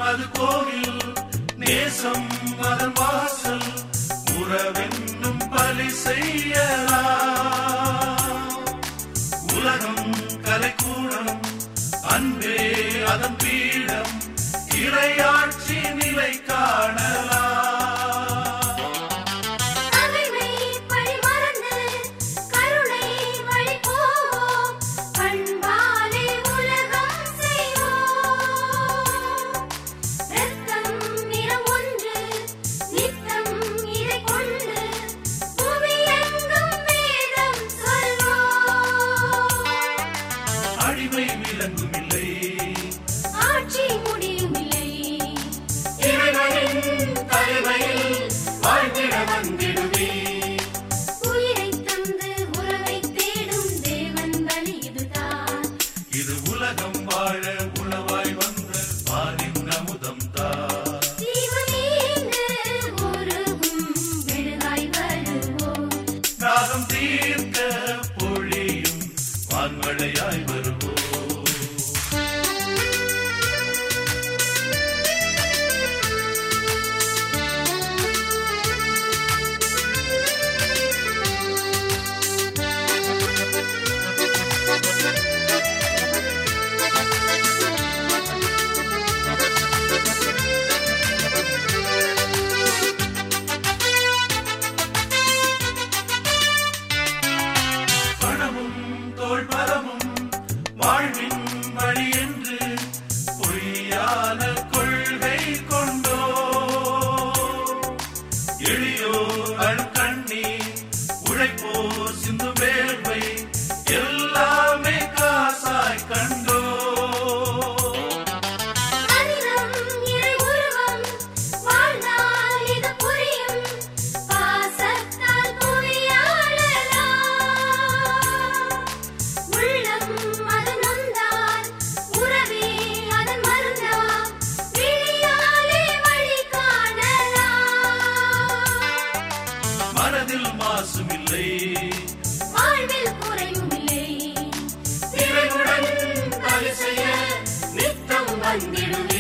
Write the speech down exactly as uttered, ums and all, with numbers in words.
அது கோவில் நேசம் அதன் வாசல் உறவென்னும் பலி செய்யலாம். உலகம் கலைக்கூடம் அன்பே அதன் பீடம் இறையாட்சி நிலை காணலாம். அடிமை விலங்கும் இல்லை, ஆட்சி முடியும் இல்லை, இறைவனின் தலைமையில் வாழ்ந்திட வந்திடுவே. உயிரை தந்து உறவை தேடும் தேவன் பலி இதுதான். இது உலகம் வாழ உணவாய் வந்த பாலின் அமுதம் தான். ஜீவனீந்து உருகும் விடுகாய் வருவோம், தாகம் தீர்க்க பொழியும் வான்மழையாய் வருவோம். பணமும் தோள் பலமும் வாழ்வின் வழி என்று பொய்யான கொள்கை கொண்டோ எளியோர் அழுக்கண்ணீர் உழைப்போர் சிந்து வேர்வை எல்லாமே காசாய் கண்டோ. மனிதம் இறை உருவம் வாழ்ந்தால் இது புரியும், பாசத்தால் புவியாளலாம். உள்ளம் அது நொந்தால் உறவே அதன் மருந்தாம், விழியாலே வழி காணலாம். மனதில் மாசும் இல்லை, வாழ்வில் குறையும் இல்லை, இறைவுடன் பலி செய்ய நித்தம் வந்திடுவே.